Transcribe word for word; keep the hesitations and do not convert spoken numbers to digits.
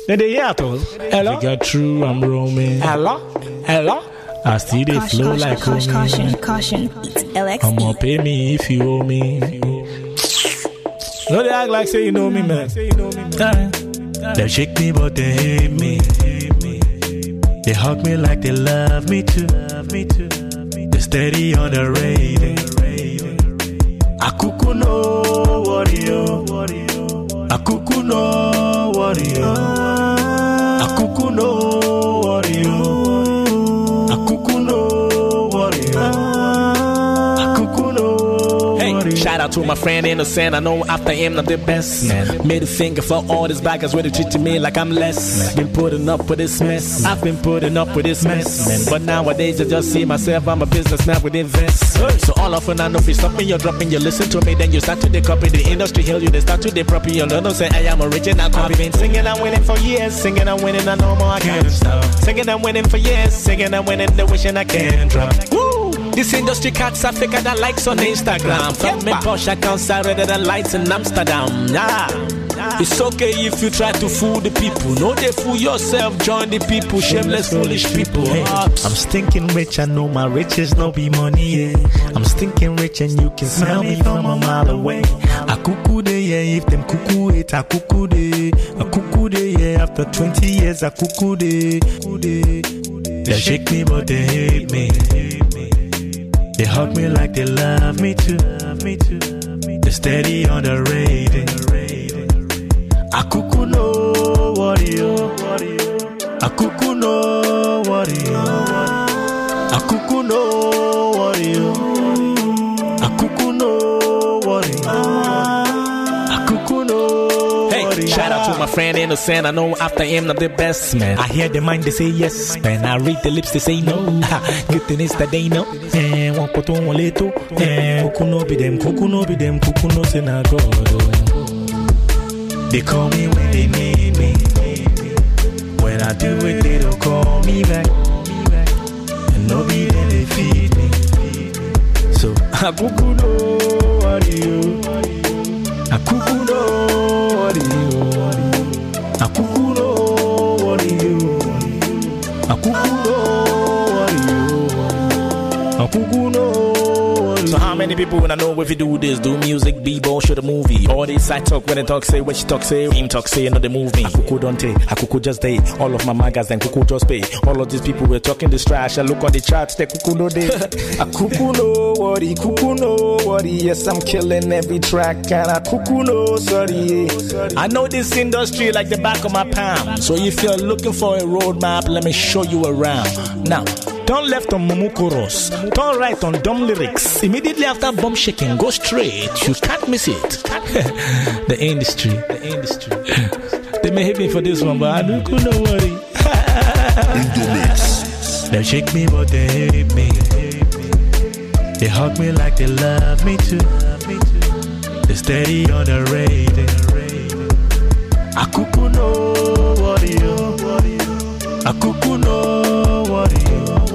Then they hear at all. Hello? They got true, I'm roaming. Hello? Hello? I still they Caution, flow caution, like caution, homie. caution, caution. L X E. I'ma pay me if you owe me. No, they act like say you know me, man. They shake me, but they hate me. They hug me like they love me too. They steady on the rating. Akuku no warrior. Akuku no warrior. Akuku no warrior. Akuku no warrior. Akuku no warrior. Shout out to my friend Innocent. I know after him I'm the best. Man. Made a finger for all these baggers where they treating me like I'm less. Man. Been putting up with this mess. I've been putting up with this mess. Man. But nowadays I just see myself. I'm a businessman with invest. Hey. So all of a sudden, if you stop me, you're dropping, you listen to me, then you start to the copy. The industry hail you, they start to the property. You don't say I am original copy. I've been singing and winning for years. Singing and winning, I know more I can't stop. Singing and winning for years. Singing and winning, the wishing I can't drop. Woo! This industry cats are thicker than likes on Instagram. From me Porsche accounts are redder than lights in Amsterdam. Nah, it's okay if you try to fool the people. No, they fool yourself. Join the people, shameless, foolish people. Hey, I'm stinking rich, I know my riches no be money. Yeah. I'm stinking rich and you can smell me from a mile away. A cuckoo day, yeah, if them cuckoo it, a cuckoo day. A cuckoo day, yeah, after twenty years, a cuckoo day. They shake me, but they hate me. They hug me like they love me too. They steady on the rating. Akuku no warrior. Akuku no warrior. Akuku no warrior. Akuku no warrior. Akuku no warrior. Shout out to my friend Innocent. I know after him I'm the best, man. I hear the mind they say yes, man. I read the lips they say no. Good thing is that they know. Eh, one poto one leto. Eh, kuku no be them, kuku no be them, kuku no say na God. They call me when they need me. When I do it, they don't call me back. And no be then they feed me. So akuku no warrior. Akuku no warrior. Akuku no warrior. Akuku no warrior. Akuku no warrior. So how many people when I know if you do this, do music, b-ball, shoot a movie? All these side talk when they talk say, what she talk say, him talk say, another move me. Akuku don't take, Akuku just day. All of my magas then Kuku just pay. All of these people were talking this trash. I look on the charts, they Kuku no day. Akuku no worry, Kuku no worry. Yes, I'm killing every track and Akuku no sorry. I know this industry like the back of my palm. So if you're looking for a roadmap, let me show you around. Now, turn left on Momokoros. Turn right on dumb lyrics. Immediately after bomb shaking, go straight. You can't miss it. The industry. The industry. They may hate me for this one, but I don't know worry. They shake me, but they hate me. They hug me like they love me too. They steady on the rating. Akuku no warrior. Akuku no warrior.